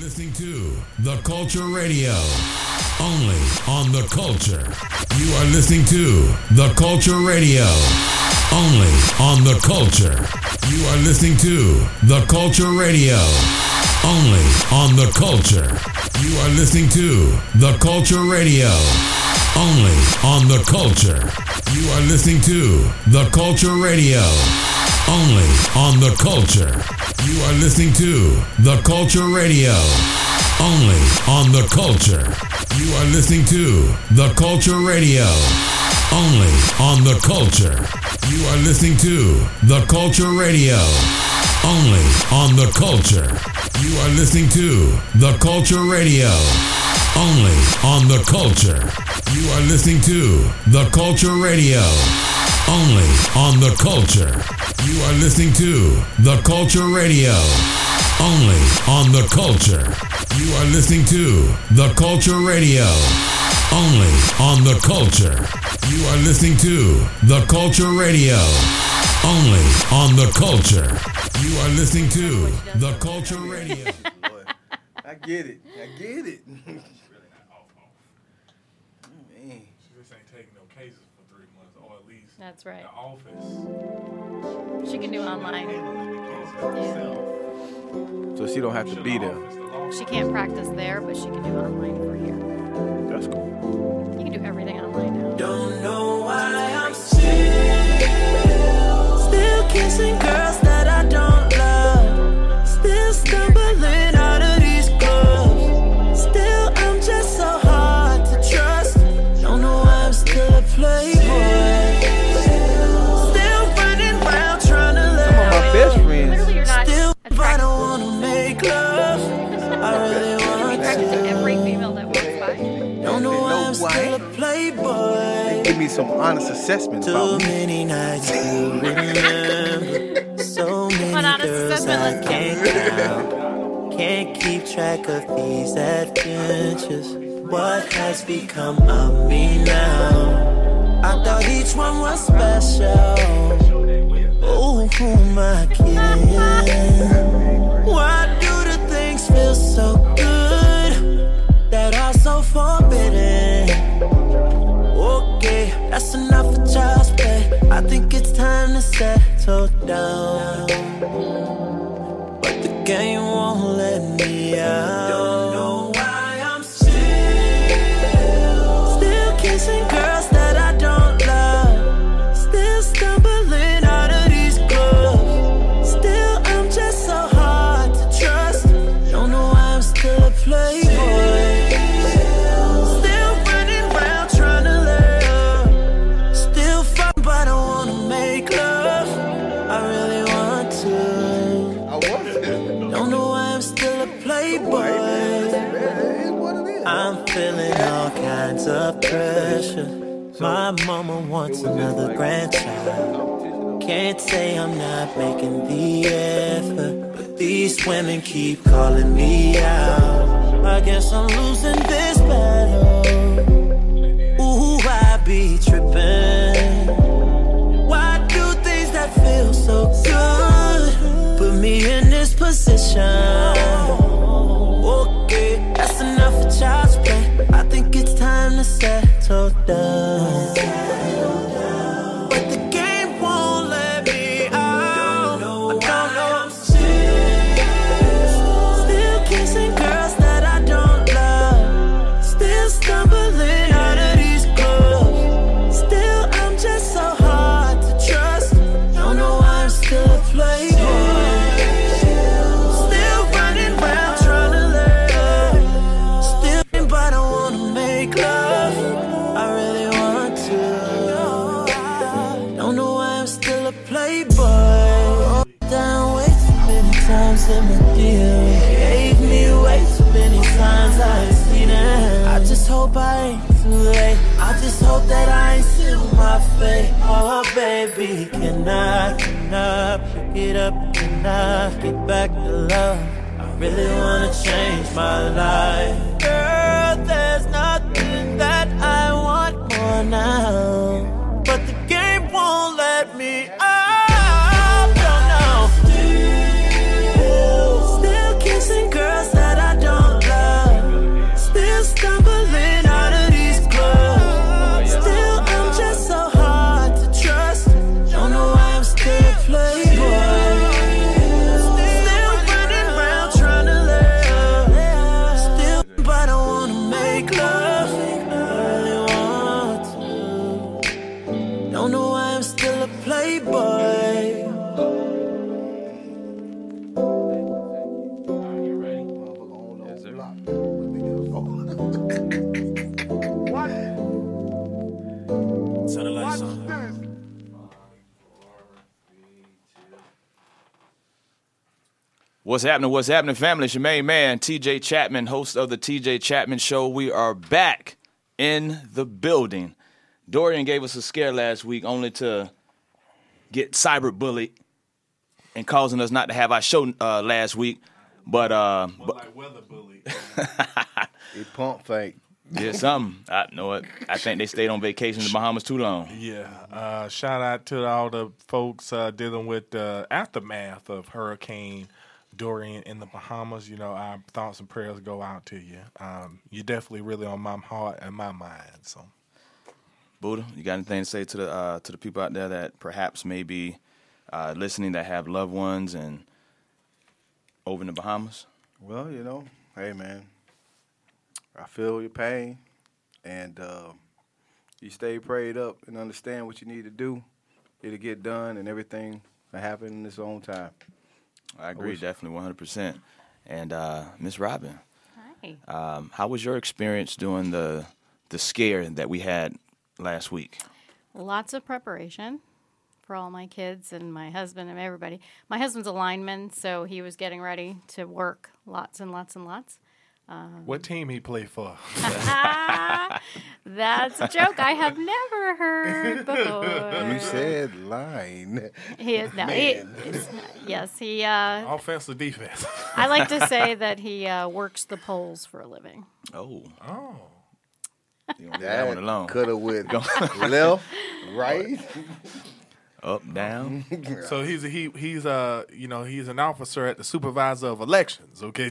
listening to The Culture Radio, only on The Culture. You are listening to The Culture Radio, only on The Culture. You are listening to The Culture Radio, only on The Culture. You are listening to The Culture Radio, only on The Culture. You are listening to The Culture Radio, only on The Culture. You are listening to The Culture Radio, only on The Culture. You are listening to The Culture Radio, only on The Culture. You are listening to The Culture Radio, only on The Culture. You are listening to The Culture Radio, only on The Culture. You are listening to The Culture Radio, only on The Culture. You are listening to The Culture Radio, only on The Culture. You are listening to The Culture Radio, only on The Culture. You are listening to The Culture Radio, only on The Culture. You are listening to The Culture Radio. I get it. That's right. The office. She can do online. Yeah. So she don't have to be there. She can't practice there, but she can do online for here. That's cool. You can do everything online now. Don't know why I'm still kissing girls that I don't love. Still stumbling out of these clubs. Still, I'm just so hard to trust. Don't know why I'm still a playboy. Best friends. Literally, you're not Still, attracted. I don't wanna make love. I really want Attracted to to. every female that walks by. Don't know why I'm still a playboy. Give me some honest assessment Too about me. many nights to remember. So many honest girls assessment, I let's go. can't count. Can't keep track of these adventures. What has become of me now? I thought each one was special. Oh, who am I kidding? Why do the things feel so good that are so forbidden? Okay, that's enough for child's play. I think it's time to settle down. But the game won't let me out. Don't know why I'm still kissing girls that I don't love. Still stumbling out of these clubs. Still, I'm just so hard to trust. Don't know why I'm still a playboy. Still running around trying to lay up. Still fun, but I don't wanna make love. I really want to. Don't know why I'm still a playboy. I'm feeling all kinds of pressure. My mama wants another grandchild. Can't say I'm not making the effort, but these women keep calling me out. I guess I'm losing this battle. Ooh, I be tripping. Why do things that feel so good put me in this position? Okay, that's enough for child's play. I think it's time to settle down. But the game won't let me out. I don't know. I'm still kissing girls that I don't love. Still stumbling out of these clubs. Still, I'm just so hard to trust. Don't know why I'm still a playboy. Still running around trying to lay up. Still, but I don't wanna make love. I really want to. Don't know why I'm still a playboy. Down way too many times in the deal. Gave me way too many signs I ain't seen it. I just hope I ain't too late. I just hope that I ain't sealed my fate. Oh baby, can I pick it up? Can I get back to love? I really wanna change my life. Girl, there's nothing that I want more now. But the game won't let me out. Still kissing girls that I don't What's happening, family? It's your main man, TJ Chapman, host of the TJ Chapman Show. We are back in the building. Dorian gave us a scare last week only to get cyberbullied and causing us not to have our show last week. But like weather bully. He pump fake. yeah, something. I know it. I think they stayed on vacation in the Bahamas too long. Yeah. Shout out to all the folks dealing with the aftermath of Hurricane Dorian in the Bahamas. You know, our thoughts and prayers go out to you. You're definitely really on my heart and my mind. So, Buddha, you got anything to say to the people out there that perhaps may be listening that have loved ones and over in the Bahamas? Well, hey, man, I feel your pain, and you stay prayed up and understand what you need to do. It'll get done, and everything will happen in its own time. I agree, definitely, 100%. And Miss Robin, Hi. how was your experience doing the scare that we had last week? Lots of preparation for all my kids and my husband and everybody. My husband's a lineman, so he was getting ready to work lots and lots and lots. what team he play for? That's a joke I have never heard before. You said line. He is no. Yes, he. Offense or defense? I like to say that he works the poles for a living. Oh, you don't leave that That one alone. could have went left, right. Up, down. So he's an officer at the supervisor of elections. Okay.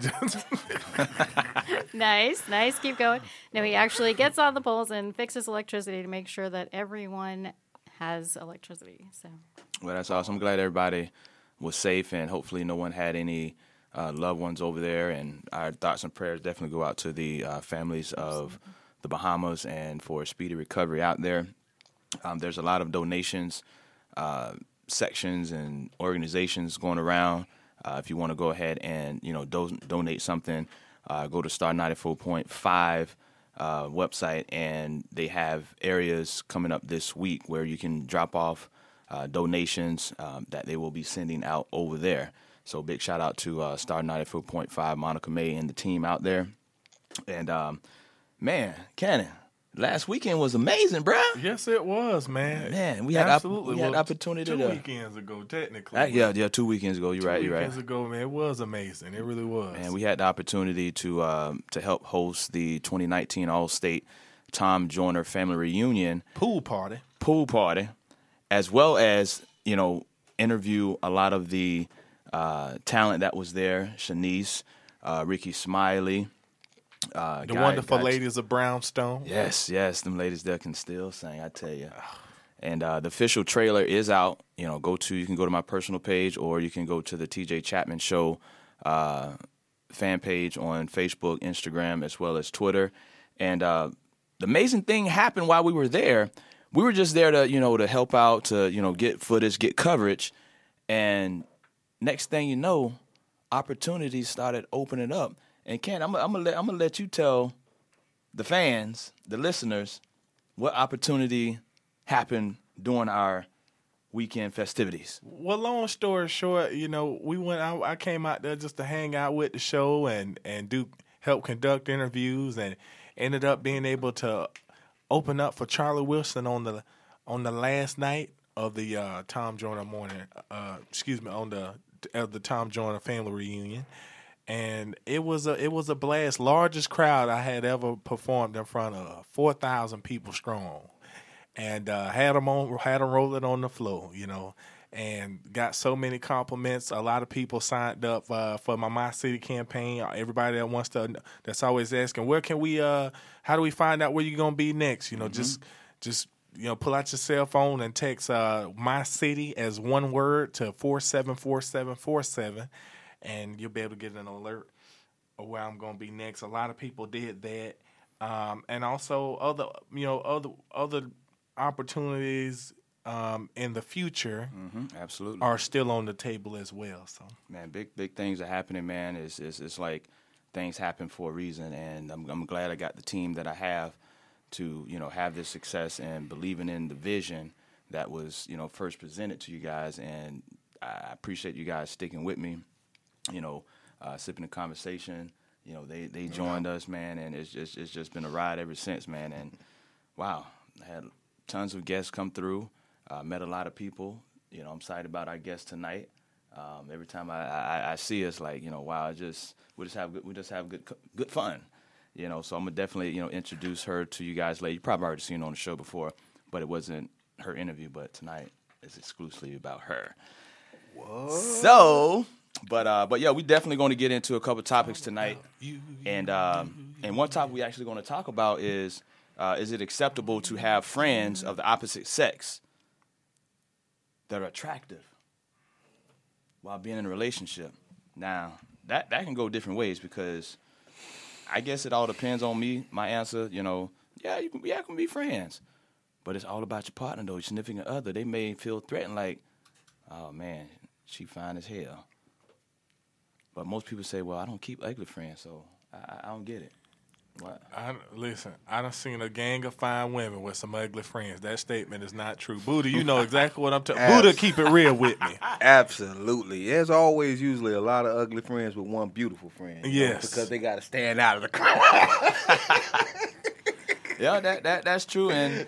Nice. Keep going. No, he actually gets on the poles and fixes electricity to make sure that everyone has electricity. So. Well, that's awesome. I'm glad everybody was safe, and hopefully no one had any loved ones over there. And our thoughts and prayers definitely go out to the families of the Bahamas and for a speedy recovery out there. There's a lot of donations, sections and organizations going around. If you want to go ahead and donate something, go to Star 94.5 website, and they have areas coming up this week where you can drop off donations that they will be sending out over there. So big shout out to Star 94.5, Monica May and the team out there. And man, Cannon, last weekend was amazing, bro. Yes, it was, man. Man, we had Absolutely. opportunity two to. weekends ago, technically. Yeah, 2 weekends ago. You're right. Two weekends ago, man, it was amazing. It really was. And we had the opportunity to help host the 2019 All-State Tom Joyner Family Reunion pool party, as well as interview a lot of the talent that was there. Shanice, Ricky Smiley. The wonderful ladies of Brownstone. Yes, them ladies there can still sing, I tell you. And the official trailer is out. You can go to my personal page, or you can go to the TJ Chapman Show fan page on Facebook, Instagram, as well as Twitter. And the amazing thing happened while we were there. We were just there to help out, to get footage, get coverage, and next thing you know, opportunities started opening up. And Ken, I'm gonna let you tell the fans, the listeners, what opportunity happened during our weekend festivities. Well, long story short, we went out. I came out there just to hang out with the show and help conduct interviews, and ended up being able to open up for Charlie Wilson on the last night of the Tom Joyner the Tom Joyner family reunion. And it was a blast. Largest crowd I had ever performed in front of, 4,000 people strong, and had them rolling on the floor, and got so many compliments. A lot of people signed up for my City campaign. Everybody that's always asking, where can we? How do we find out where you're gonna be next? Just pull out your cell phone and text My City as one word to 474747. And you'll be able to get an alert of where I'm going to be next. A lot of people did that, and also other opportunities in the future. Absolutely, are still on the table as well. So, man, big things are happening. Man, it's like things happen for a reason, and I'm glad I got the team that I have to have this success and believing in the vision that was first presented to you guys, and I appreciate you guys sticking with me. Sipping the Conversation. You know, they joined us, man, and it's just been a ride ever since, man. And wow, I had tons of guests come through. Met a lot of people. You know, I'm excited about our guests tonight. Every time I see us, like, you know, wow, we just have good fun. You know, so I'm gonna definitely, you know, introduce her to you guys later. You probably already seen her on the show before, but it wasn't her interview. But tonight is exclusively about her. What? So, but yeah, we definitely going to get into a couple topics tonight, and one topic we actually going to talk about is it acceptable to have friends of the opposite sex that are attractive while being in a relationship? Now, that can go different ways, because I guess it all depends on me. My answer, you know, you can be friends, but it's all about your partner, though, your significant other. They may feel threatened, like, oh man, she fine as hell. But most people say, well, I don't keep ugly friends, so I don't get it. What? I done seen a gang of fine women with some ugly friends. That statement is not true. Buddha, you know exactly what I'm talking about. Buddha, keep it real with me. Absolutely. There's always usually a lot of ugly friends with one beautiful friend. Yes. Because they got to stand out of the crowd. Yeah, that's true.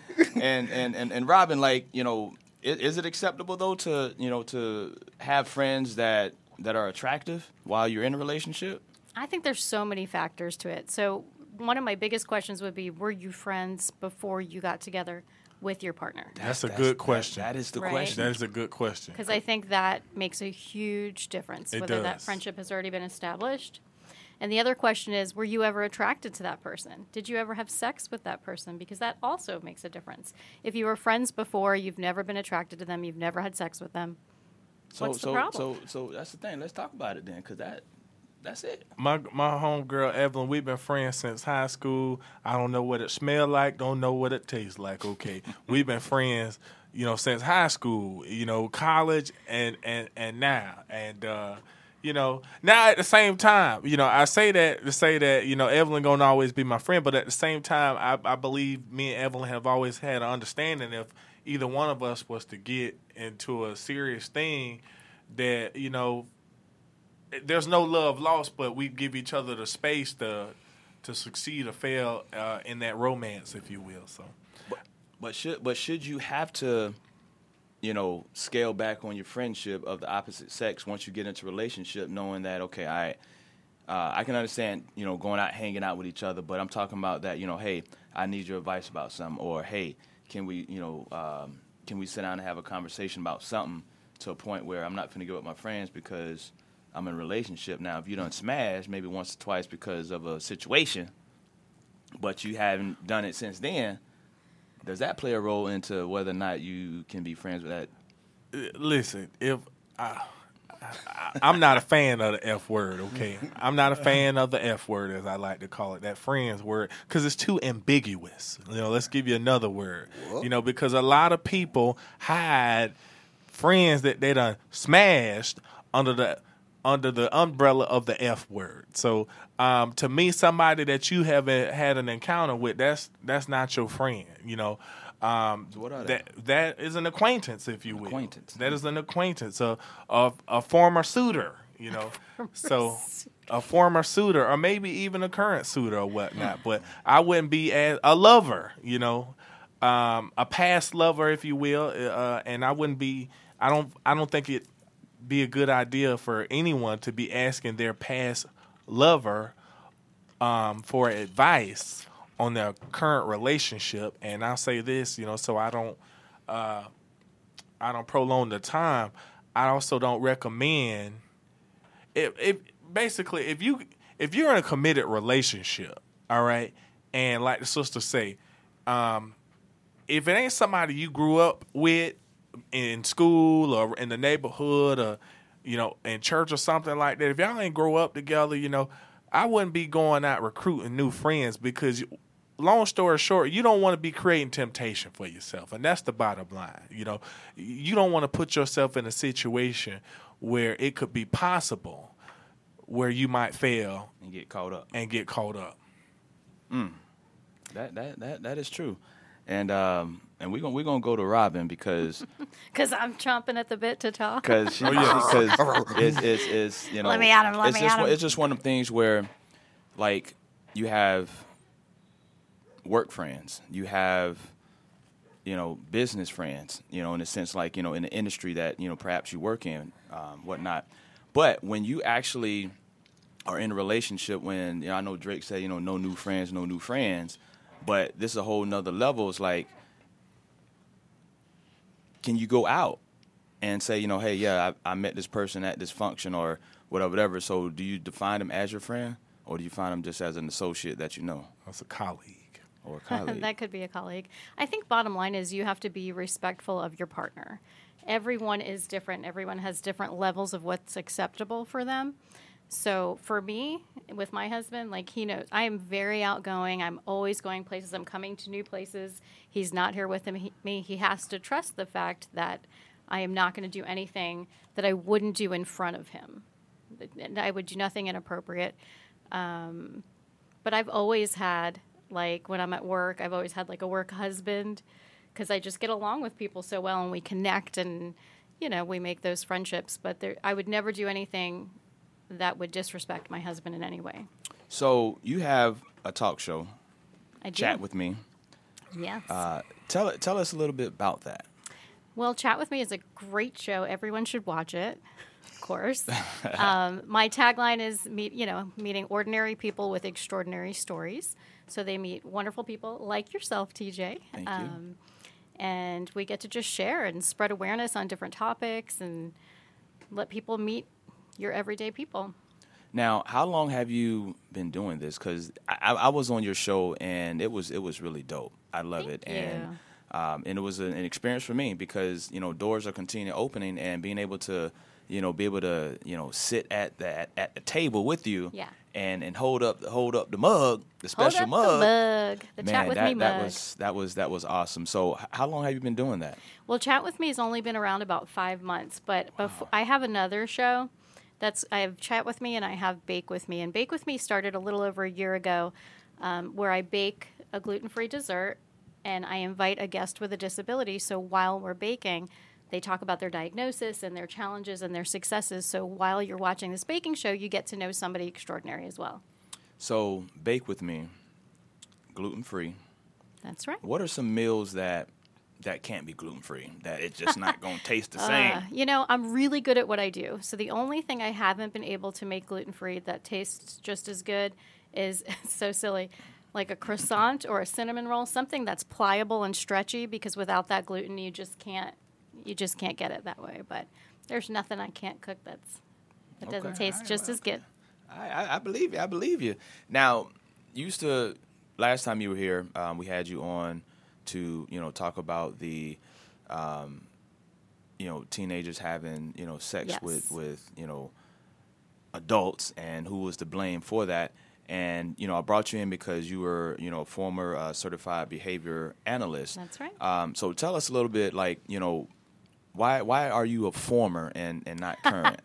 And Robin, like, you know, is it acceptable, though, to have friends that are attractive while you're in a relationship? I think there's so many factors to it. So one of my biggest questions would be, were you friends before you got together with your partner? That's a good question. That is the Right? question. That is a good question. Because I think that makes a huge difference, It whether that does. friendship has already been established. And the other question is, were you ever attracted to that person? Did you ever have sex with that person? Because that also makes a difference. If you were friends before, you've never been attracted to them, you've never had sex with them, what's the problem? So that's the thing. Let's talk about it then, because that's it. My homegirl, Evelyn, we've been friends since high school. I don't know what it smells like, don't know what it tastes like, okay? We've been friends, you know, since high school, you know, college, and now. And, you know, now at the same time, you know, I say that to say that, you know, Evelyn going to always be my friend, but at the same time, I believe me and Evelyn have always had an understanding if either one of us was to get into a serious thing that, you know, there's no love lost, but we give each other the space to succeed or fail in that romance, if you will. So, but should you have to, you know, scale back on your friendship of the opposite sex once you get into a relationship, knowing that, okay, I can understand, you know, going out, hanging out with each other, but I'm talking about that, you know, hey, I need your advice about something, or hey, can we sit down and have a conversation about something, to a point where I'm not finna go with my friends because I'm in a relationship. Now, if you done smashed maybe once or twice because of a situation, but you haven't done it since then, does that play a role into whether or not you can be friends with that? Listen, if I'm not a fan of the F word, okay? I'm not a fan of the F word, as I like to call it, that friends word, because it's too ambiguous. You know, let's give you another word. What? You know, because a lot of people hide friends that they done smashed under the umbrella of the F word. So to me, somebody that you haven't had an encounter with, that's not your friend, you know. So what are they? That is an acquaintance, if you will. Acquaintance. That is an acquaintance, a former suitor, you know. So a former suitor, or maybe even a current suitor or whatnot. But I wouldn't be as a lover, you know, a past lover, if you will, and I wouldn't be. I don't think it be a good idea for anyone to be asking their past lover for advice on their current relationship. And I'll say this, you know, so I don't prolong the time. I also don't recommend if you're in a committed relationship, all right, and like the sister say, if it ain't somebody you grew up with in school or in the neighborhood or, you know, in church or something like that, if y'all ain't grow up together, you know, I wouldn't be going out recruiting new friends, because long story short, you don't want to be creating temptation for yourself. And that's the bottom line. You know, you don't want to put yourself in a situation where it could be possible where you might fail And get caught up. and get caught up. That is true. And and we're gonna go to Robin because I'm chomping at the bit to talk. because it's you know Let me at him, let it's me just at him. it's just one of the things where like you have work friends, you have business friends, in a sense, like in the industry that perhaps you work in, whatnot. But when you actually are in a relationship, when I know Drake said no new friends, but this is a whole nother level. It's like, can you go out and say, hey, yeah, I met this person at this function or whatever. So do you define them as your friend, or do you find them just as an associate that you know? That's a colleague. Or a colleague. That could be a colleague. I think bottom line is you have to be respectful of your partner. Everyone is different. Everyone has different levels of what's acceptable for them. So for me, with my husband, like he knows, I am very outgoing. I'm always going places. I'm coming to new places. He's not here with me. He has to trust the fact that I am not going to do anything that I wouldn't do in front of him. I would do nothing inappropriate. But I've always had, like when I'm at work, I've always had like a work husband because I just get along with people so well and we connect and, we make those friendships. But I would never do anything that would disrespect my husband in any way. So you have a talk show, I do. Chat with Me. Yes. Tell us a little bit about that. Well, Chat with Me is a great show. Everyone should watch it, of course. My tagline is meeting ordinary people with extraordinary stories. So they meet wonderful people like yourself, TJ. Thank you. And we get to just share and spread awareness on different topics and let people meet your everyday people. Now, how long have you been doing this? Because I was on your show and it was really dope. I love it. Thank you. And it was an experience for me because doors are continuing opening and being able to sit at the table with you. Yeah. And hold up the mug, the special Hold up mug. the mug, the Man, Chat with Me mug. That was awesome. So how long have you been doing that? Well, Chat with Me has only been around about 5 months, but before, I have another show. I have Chat with Me and I have Bake with Me. And Bake with Me started a little over a year ago, where I bake a gluten-free dessert and I invite a guest with a disability. So while we're baking, they talk about their diagnosis and their challenges and their successes. So while you're watching this baking show, you get to know somebody extraordinary as well. So Bake with Me, gluten-free. That's right. What are some meals that can't be gluten-free, that it's just not going to taste the same? I'm really good at what I do. So the only thing I haven't been able to make gluten-free that tastes just as good is, so silly, like a croissant or a cinnamon roll, something that's pliable and stretchy, because without that gluten, you just can't get it that way. But there's nothing I can't cook that doesn't Okay. taste All right, just as good. I believe you. I believe you. Now, last time you were here, we had you on to talk about the teenagers having sex Yes. with adults and who was to blame for that. And I brought you in because you were a former certified behavior analyst. That's right. So tell us a little bit, like why are you a former and not current?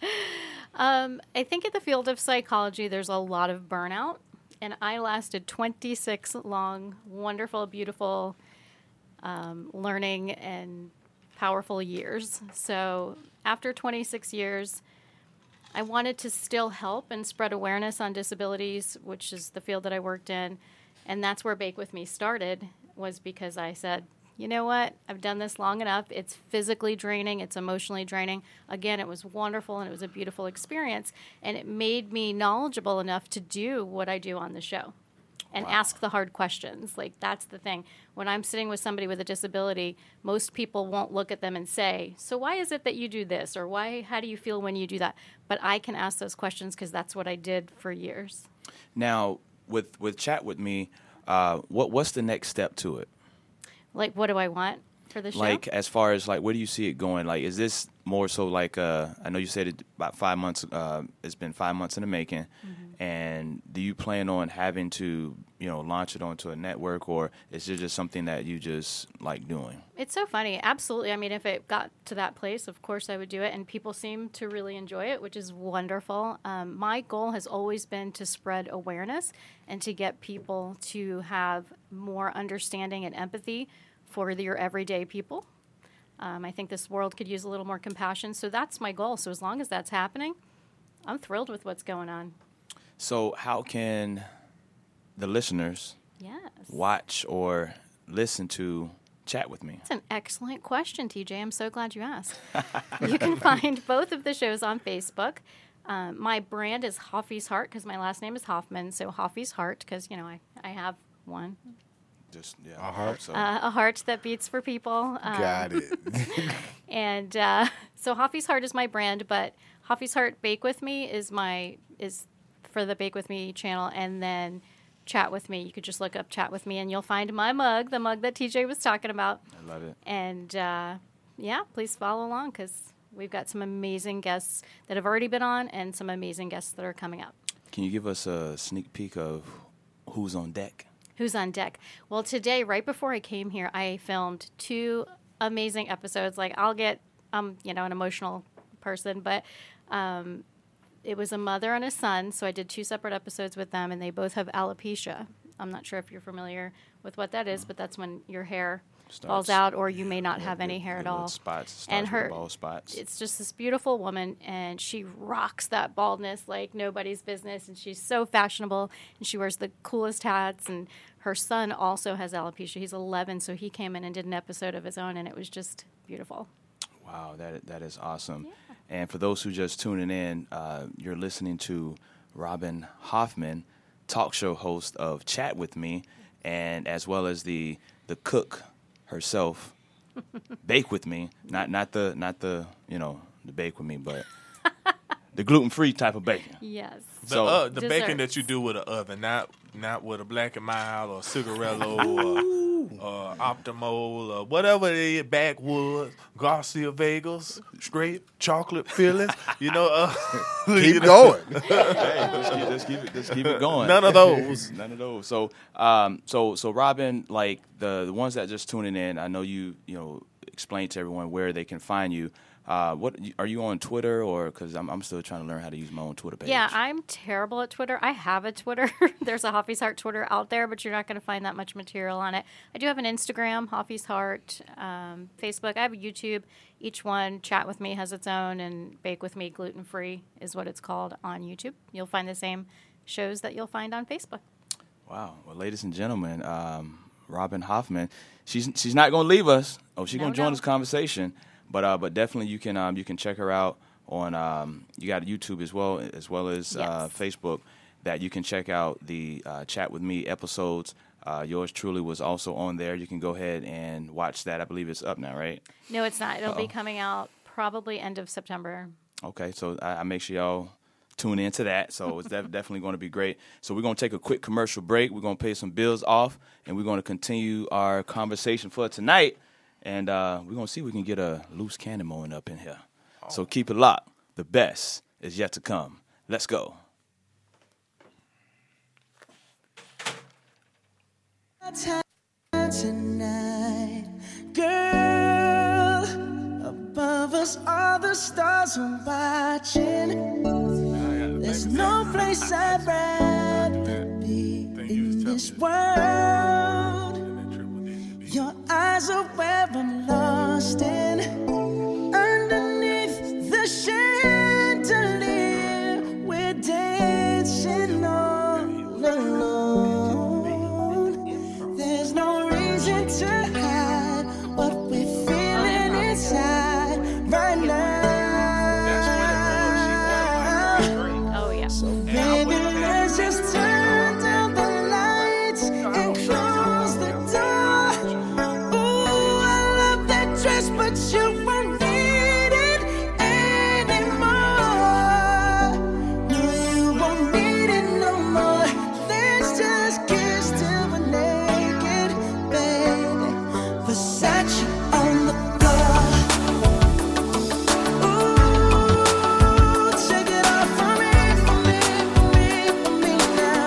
I think in the field of psychology, there's a lot of burnout. And I lasted 26 long, wonderful, beautiful, learning and powerful years. So after 26 years, I wanted to still help and spread awareness on disabilities, which is the field that I worked in. And that's where Bake With Me started, was because I said, you know what? I've done this long enough. It's physically draining. It's emotionally draining. Again, it was wonderful, and it was a beautiful experience. And it made me knowledgeable enough to do what I do on the show and ask the hard questions. Like, that's the thing. When I'm sitting with somebody with a disability, most people won't look at them and say, so why is it that you do this? Or how do you feel when you do that? But I can ask those questions because that's what I did for years. Now, with Chat With Me, what's the next step to it? Like, what do I want for the show? Like, as far as, like, where do you see it going? Like, is this more so like, I know you said it about 5 months, it's been 5 months in the making. Mm-hmm. And do you plan on having to, launch it onto a network, or is it just something that you just like doing? It's so funny. Absolutely. I mean, if it got to that place, of course I would do it. And people seem to really enjoy it, which is wonderful. My goal has always been to spread awareness and to get people to have more understanding and empathy for your everyday people. I think this world could use a little more compassion. So that's my goal. So as long as that's happening, I'm thrilled with what's going on. So how can the listeners Yes. watch or listen to Chat With Me? That's an excellent question, TJ. I'm so glad you asked. You can find both of the shows on Facebook. My brand is Hoffy's Heart because my last name is Hoffman. So Hoffy's Heart because, I have one. Just A heart? So. A heart that beats for people. Got it. And so Hoffy's Heart is my brand, but Hoffy's Heart Bake With Me is for the Bake With Me channel. And then Chat With Me, you could just look up Chat With Me and you'll find my mug, the mug that TJ was talking about. I love it. And please follow along because we've got some amazing guests that have already been on and some amazing guests that are coming up. Can you give us a sneak peek of who's on deck? Who's on deck? Well, today, right before I came here, I filmed 2 amazing episodes. Like, I'll get, an emotional person, but it was a mother and a son, so I did 2 separate episodes with them, and they both have alopecia. I'm not sure if you're familiar with what that is, but that's when your hair falls out or you may not have any hair at all. Spots, and her bald spots. It's just this beautiful woman, and she rocks that baldness like nobody's business, and she's so fashionable, and she wears the coolest hats, and her son also has alopecia. He's 11, so he came in and did an episode of his own, and it was just beautiful. Wow, that is awesome. Yeah. And for those who just tuning in, you're listening to Robin Hoffman, talk show host of Chat With Me, and as well as the cook herself, Bake With Me, not the the Bake With Me, but the gluten-free type of bacon. Yes. The Desserts. bacon that you do with an oven, not with a Black and Mild or Cigarello or Optimal or whatever it is, Backwoods, Garcia Vegas, straight chocolate fillings. Keep going. Hey, let's keep it going. None of those. None of those. So, so Robin, like the ones that just tuning in, I know you explain to everyone where they can find you. What are you on Twitter or because I'm still trying to learn how to use my own Twitter page? Yeah, I'm terrible at Twitter. I have a Twitter. There's a Hoffy's Heart Twitter out there, but you're not going to find that much material on it. I do have an Instagram, Hoffy's Heart, Facebook. I have a YouTube. Each one, Chat With Me has its own, and Bake With Me, gluten free is what it's called on YouTube. You'll find the same shows that you'll find on Facebook. Wow. Well, ladies and gentlemen, Robin Hoffman, she's not going to leave us. Oh, she's going to join this conversation. But definitely you can check her out on you got YouTube as well as Yes. Facebook that you can check out the Chat With Me episodes. Yours truly was also on there. You can go ahead and watch that. I believe it's up now, right? No, it's not. It'll be coming out probably end of September. Okay, so I make sure y'all tune into that. So it's definitely going to be great. So we're going to take a quick commercial break. We're going to pay some bills off, and we're going to continue our conversation for tonight. And we're going to see if we can get a loose cannon mowing up in here. Oh. So keep it locked. The best is yet to come. Let's go. Tonight, girl, above us all the stars are watching. There's no place I'd rather be in this world. Your eyes are where I'm lost in. Underneath the chandelier, we're dancing all alone. There's no reason to hide what we're feeling inside right now. Oh, yeah. So baby, let's just turn down the lights and close the door. Ooh, I love that dress, but you won't need it anymore. No, you won't need it no more. Let's just kiss till we're naked, baby. Versace on the floor. Ooh, take it off for me now.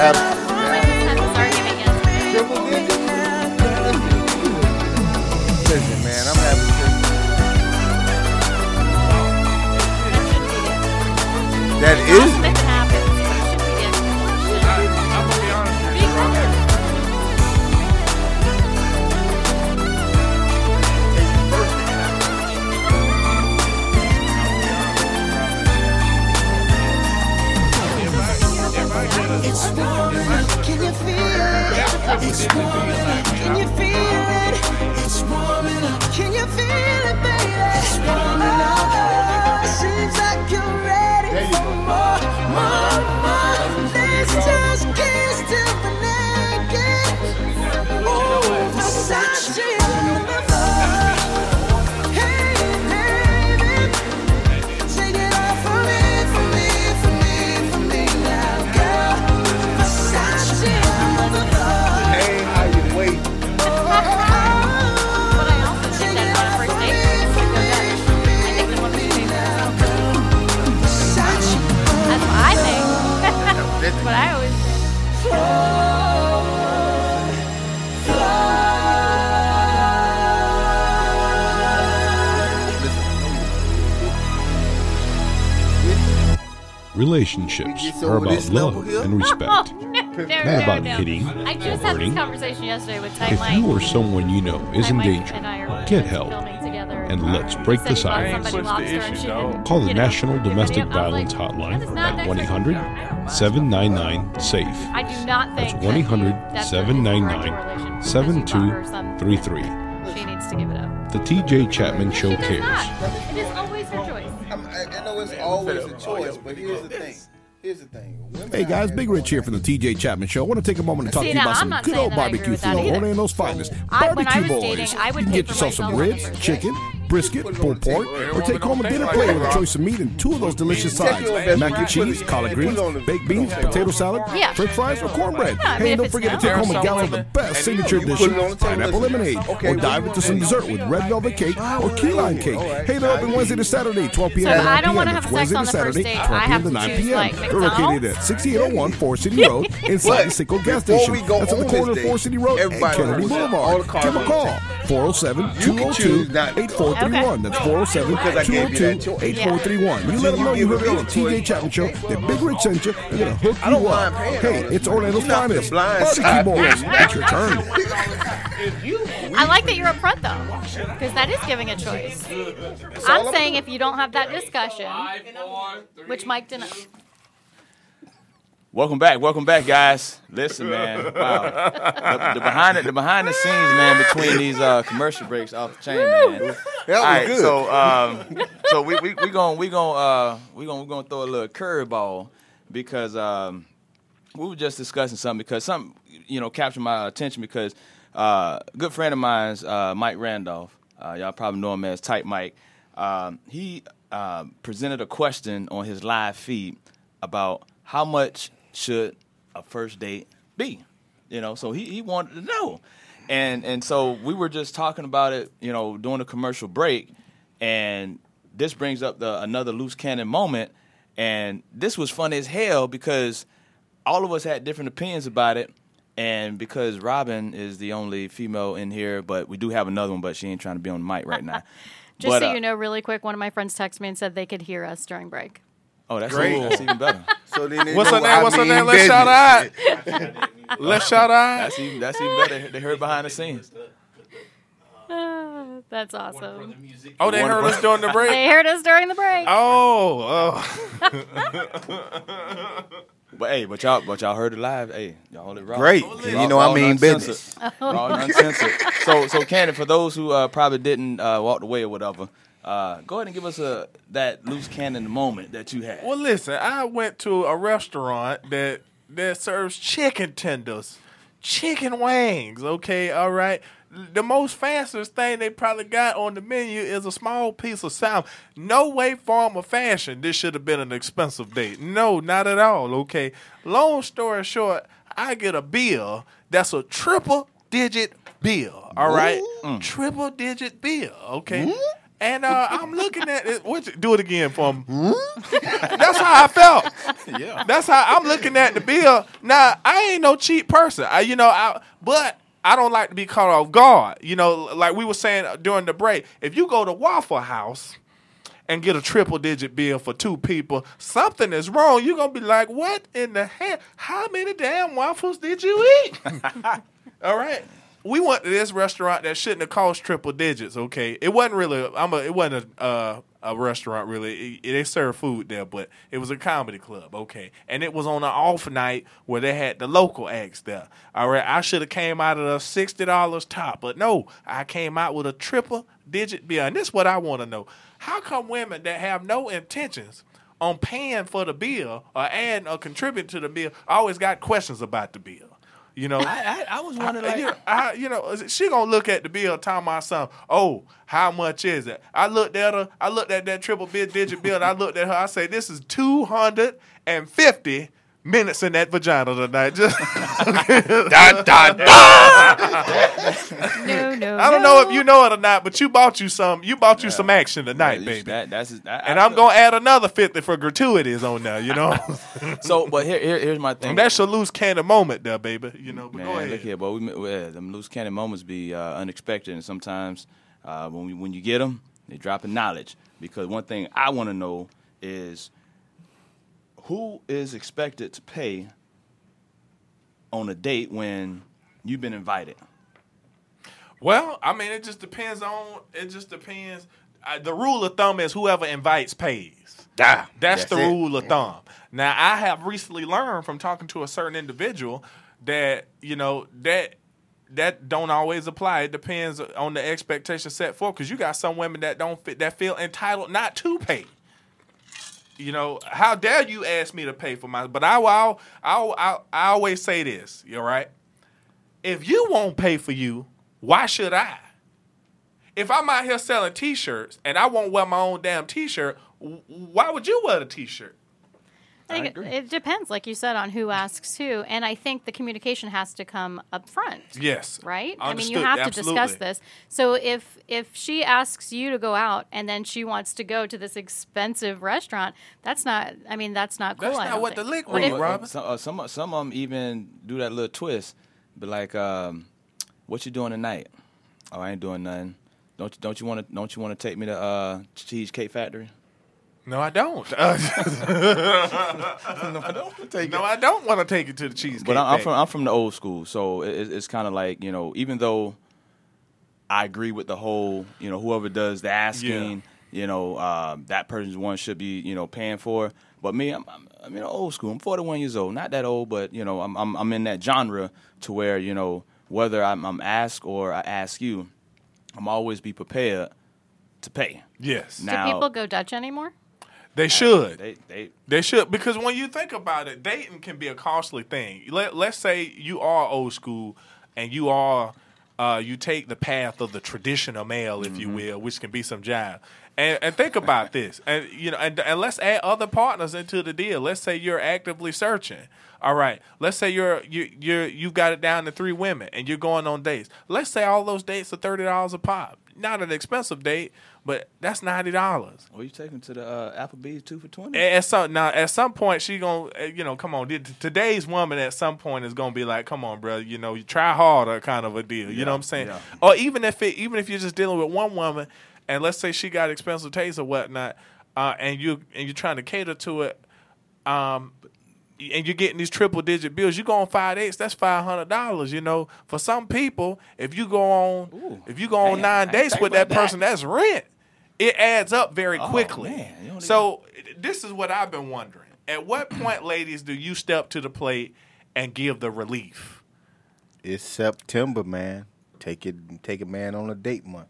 have Had this argument yesterday. triple digits. Listen, man, I'm having That that shouldn't be it. is. Awesome if it happens, but it shouldn't be the explanation. I'm gonna be honest with Be you. clear. It's warming up, can you feel it? It's warming up, can you feel it? It's warming up, can you feel it, baby? It's warming up. Seems like you're ready for more, more, more. Let's just kiss till the naked. Ooh, Versace on the floor. Hey, baby, take it off for me, for me, for me, for me now, girl. Versace on the floor. Hey, how you wait? But I also think that on a first date, you should go Dutch. I think the woman should pay for herself. Versace. That's what I think. That's what I always think. Relationships We get are over about this level love here? and respect. No, about hitting I just or had this hurting. conversation yesterday with Ty If Mike. you or someone you know is Ty in Mike danger, and I are get help. filming together. And let's break He the said he bought silence. somebody Push the lobster and issue, she dog. didn't, Call the you know, National give a Domestic damn. I was Violence like, Hotline that is not at next to you. 1-800-799-SAFE. I do not think That's that 1-800-799-7233. She needs to give it up. The TJ Chapman Show She does cares. not. It is always her choice. I know it's always a choice, but here's the thing. Women Hey out guys, here Big Rich here from the TJ Chapman Show. I want to take a moment to talk See, to you now, about I'm some not good saying old that I agree barbecue with food that on either. Orlando's finest. When I Barbecue was Boys. dating, I would You can pay get for yourself some myself on ribs, the first chicken, brisket, pulled pork, or take home a dinner plate with a choice of meat and two of those delicious Check sides: your investment. mac and cheese, collard Put it greens, on the- baked beans, potato salad, Yeah. french fries, or cornbread. Yeah, I mean, Hey, if don't it's forget to down. take home There a are gallon of some the best women- signature and you dish, put it on the table, pineapple listen. lemonade, Okay, or what dive you into some want? dessert with red velvet cake or key lime cake. Hey, they're open Wednesday to Saturday, 12 p.m. So to if 9 I don't p.m. wanna That's have sex Wednesday on to the first Saturday, date, 12 I p.m. have to to 9 choose, p.m. like, They're located McDonald's? at 6801 Forest City Road inside But the Sickle gas before station. we go That's at the on corner this of Forest date, City Road and everybody Kennedy knows that all Boulevard. the cars Give them a are call. checked. 407-202-8431. That's Because I gave you that choice. 407-202-8431. You let them know you heard it on the TJ Chapman Show. That Big Rich sent you. They're going to hook I don't you up. mind paying Hey, all it's that. Orlando's You're not the finest. blind Barbecue side. Boys. It's your turn. I like that you're upfront though, because that is giving a choice. I'm saying if you don't have that discussion, which Mike didn't. Welcome back, guys. Listen, man. Wow, the behind the scenes, man, between these commercial breaks off the chain, man. That was All right, good. so we gonna throw a little curveball because we were just discussing something because something captured my attention because a good friend of mine's Mike Randolph, y'all probably know him as Type Mike. He presented a question on his live feed about how much should a first date be? So he wanted to know. And so we were just talking about it, during the commercial break, and this brings up another loose cannon moment, and this was funny as hell because all of us had different opinions about it, and because Robin is the only female in here, but we do have another one, but she ain't trying to be on the mic right now. Just so you know, really quick, one of my friends texted me and said they could hear us during break. Oh, that's Great. That's even better. So then they What's know her name? I What's her mean name? Let's shout business. out. Let's shout out. That's even better. They heard behind the scenes. That's awesome. Oh, they heard us during the break. They heard us during the break. Oh. But y'all heard it live. Hey, y'all hold it raw. Great. Raw, And you know I raw, mean uncensored. business. Raw and uncensored. So Cannon, for those who probably didn't walk away or whatever, go ahead and give us that loose cannon moment that you had. Well, listen, I went to a restaurant that serves chicken tenders, chicken wings. Okay, all right. The most fanciest thing they probably got on the menu is a small piece of salmon. No way, form, or fashion this should have been an expensive date. No, not at all. Okay. Long story short, I get a bill that's a triple-digit bill. All right, triple-digit bill. Okay. And I'm looking at it. Do it again for me. No, That's how I felt. Yeah. That's how I'm looking at the bill. Now, I ain't no cheap person. But I don't like to be caught off guard. Like we were saying during the break, if you go to Waffle House and get a triple-digit bill for 2 people, something is wrong. You're going to be like, what in the hell? How many damn waffles did you eat? All right. We went to this restaurant that shouldn't have cost triple digits, okay? It wasn't really it wasn't a restaurant, really. They served food there, but it was a comedy club, okay? And it was on an off night where they had the local acts there. All right, I should have came out of the $60 top, but no, I came out with a triple-digit bill. And this is what I want to know. How come women that have no intentions on paying for the bill or adding or contributing to the bill always got questions about the bill? I was wondering, she gonna look at the bill, talking about something. Oh, how much is it? I looked at her. I looked at that triple-digit bill. And I looked at her. I say, this is 250 minutes in that vagina tonight. Just No. I don't know if you know it or not, but you bought you some action tonight, baby. And I'm gonna add another 50 for gratuities on there. So, but here's my thing. And that's your loose cannon moment there, baby. But Man, go ahead. look here, but them loose cannon moments be unexpected, and sometimes when you get them, they drop in knowledge. Because one thing I want to know is who is expected to pay on a date when you've been invited. Well, I mean, it just depends. The rule of thumb is whoever invites pays. That's the rule of thumb. Now, I have recently learned from talking to a certain individual that, that don't always apply. It depends on the expectation set forth, because you got some women that don't fit, that feel entitled not to pay. How dare you ask me to pay for my? But I always say this. You all right? If you won't pay for you, why should I? If I'm out here selling T-shirts and I won't wear my own damn T-shirt, why would you wear the T-shirt? I think it depends, like you said, on who asks who, and I think the communication has to come up front. Yes. Right? Understood. I mean, you have Absolutely. to discuss this. So if she asks you to go out and then she wants to go to this expensive restaurant, that's not cool. That's not what the lick read, Robin. Some of them even do that little twist, but like, what you doing tonight? Oh, I ain't doing nothing. Don't you want to take me to Cheesecake Factory? No, I don't. No, I don't want to take you to the Cheesecake But Factory. I'm from the old school, so it's kind of like, even though I agree with the whole, whoever does the asking, that person's one should be, paying for. But me, I'm old school. I'm 41 years old, not that old, but I'm in that genre to where whether I'm asked or I ask you, I'm always be prepared to pay. Yes. Do people go Dutch anymore? They should. They should, because when you think about it, dating can be a costly thing. Let's say you are old school and you are you take the path of the traditional male, if you will, which can be some jive. And think about this, and and let's add other partners into the deal. Let's say you're actively searching. All right. Let's say you've got it down to 3 women and you're going on dates. Let's say all those dates are $30 a pop. Not an expensive date, but that's $90. Well, you take them to the Applebee's 2 for $20. At some point she gonna come on. Today's woman at some point is gonna be like, come on, bro. You try harder, kind of a deal. You know what I'm saying? Yeah. Or even if you're just dealing with one woman, and let's say she got expensive taste or whatnot, and you're trying to cater to it, and you're getting these triple-digit bills. You go on 5 dates, that's $500. For some people, if you go on 9 dates with that person, that's rent. It adds up very quickly. Man. So this is what I've been wondering: at what point, ladies, do you step to the plate and give the relief? It's September, man. Take a man on a date month.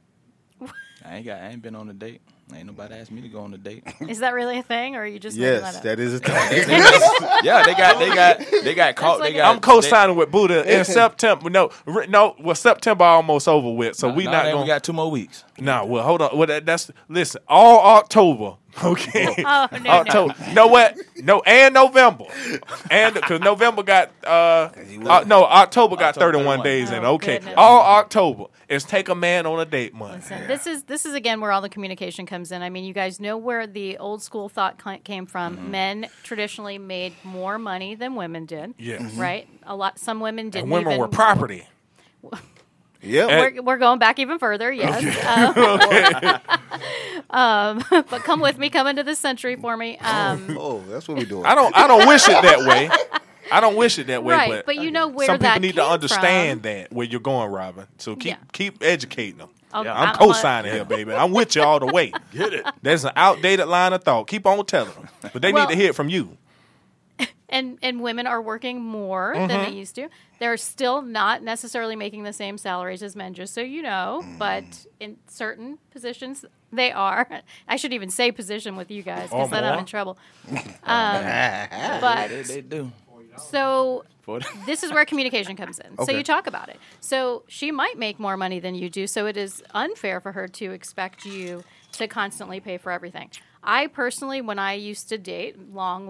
I ain't been on a date. Ain't nobody asked me to go on a date. Is that really a thing, or are you just yes, making that up? that is a thing. Yeah, they got caught. Like I'm co-signing with Buddha in September. No. Well, September almost over with, so we got 2 more weeks. No, well, hold on. Well, listen. All October, okay. Oh no, October. You know what? No, and November, and because November got October got 31 days in. Okay, goodness. all October is take a man on a date month. Listen, this is again where all the communication comes in. I mean, you guys know where the old school thought came from. Men traditionally made more money than women did. Yes. Right? Some women didn't. And women even, were property. Yeah. We're going back even further, yes. But come with me, come into this century for me. Oh, that's what we're doing. I don't wish it that way. I don't wish it that way, Right, but you know where some people that need to came understand from. that where you're going, Robin. So Yeah. keep educating them. Okay, I'm I'm co-signing here, baby. I'm with you all the way. Get it? There's an outdated line of thought. Keep on telling them, but they Well- need to hear it from you. And women are working more than they used to. They're still not necessarily making the same salaries as men, just so you know. But in certain positions, they are. I should even say position with you guys because then I'm more. in trouble. But They do. so this is where communication comes in. So Okay. you talk about it. So she might make more money than you do. So it is unfair for her to expect you to constantly pay for everything. I personally, when I used to date long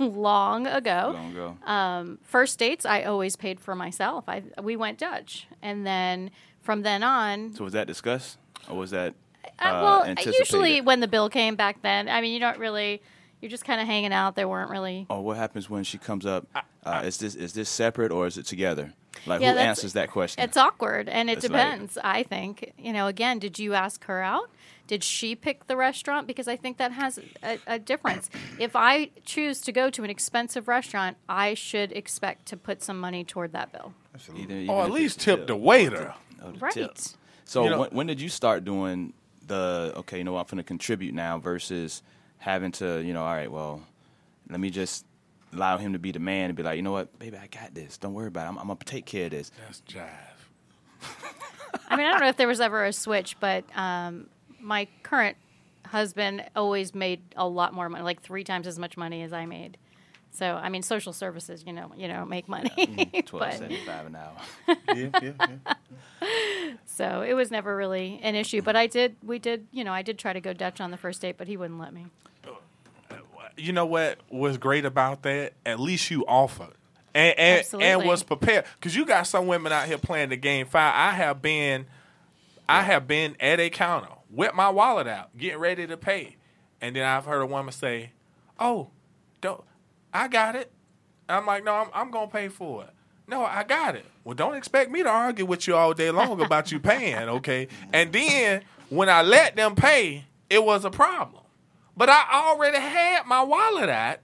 ago, first dates, I always paid for myself. We went Dutch. And then from then on, So was that discussed, or was that well, anticipated? usually when the bill came back then, I mean, you don't really, you're just kind of hanging out. They weren't really. Or what happens when she comes up? Is this separate or is it together? Like Yeah, who that's- answers that question? It's awkward, and it It's like- depends. I think, again, did you ask her out? Did she pick the restaurant? Because I think that has a difference. If I choose to go to an expensive restaurant, I should expect to put some money toward that bill. Even Or at if least it's tip the waiter. Right. Tip. So You know- when did you start doing I'm going to contribute now versus having to, all right, well, let me just allow him to be the man and be like, you know what, baby, I got this. Don't worry about it. I'm going to take care of this. That's jive. I mean, I don't know if there was ever a switch, but my current husband always made a lot more money, like 3 times as much money as I made. So, I mean, social services, make money. but, $12.75 an hour. Yeah. so it was never really an issue. But I did try to go Dutch on the first date, but he wouldn't let me. You know what was great about that? At least you offered. And Absolutely. was prepared. Because you got some women out here playing the game fine. I have been at a counter with my wallet out, getting ready to pay. And then I've heard a woman say, "Oh, I got it." I'm like, "No, I'm going to pay for it." "No, I got it." "Well, don't expect me to argue with you all day long about you paying, okay?" And then when I let them pay, it was a problem. But I already had my wallet out,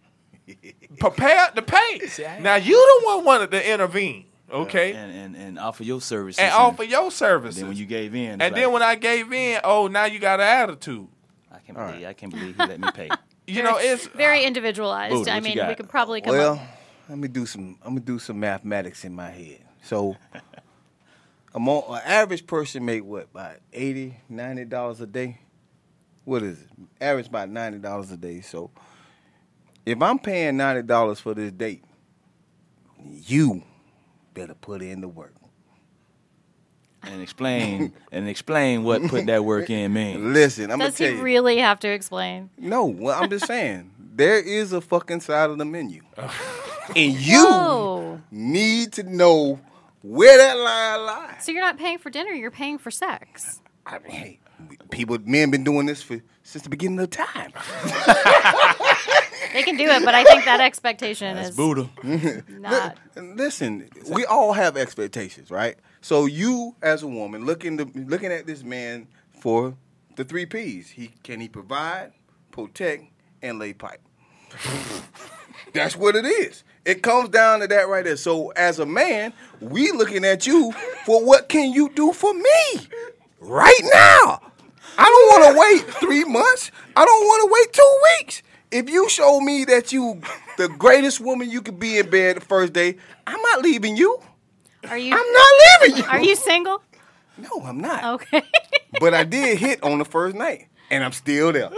prepared to pay. Now, you the one wanted to intervene, okay? And offer your services. And offer your services. Then when you gave in. And then when I gave in, now you got an attitude. I can't believe he let me pay. It's Very individualized. Buddha, I what you mean, got? we could probably come Well, up. I'm gonna do some mathematics in my head. So, an average person make what, about $80, $90 a day? What is it? Average about $90 a day. So, if I'm paying $90 for this date, you better put in the work. And explain what put that work in means. Listen, I'm gonna Does tell he you. really have to explain? No, well, I'm just saying there is a fucking side of the menu, and you Oh. need to know where that line lies. So you're not paying for dinner, you're paying for sex. I mean, hey, men been doing this since the beginning of time. They can do it, but I think that expectation is Buddha. not. Listen, we all have expectations, right? So you, as a woman, looking at this man for the 3 P's. Can he provide, protect, and lay pipe? That's what it is. It comes down to that right there. So as a man, we looking at you for what can you do for me right now? I don't want to wait 3 months. I don't want to wait 2 weeks. If you show me that you the greatest woman you could be in bed the first day, I'm not leaving you. Are you? I'm not leaving you. Are you single? No, I'm not. Okay. But I did hit on the first night, and I'm still there.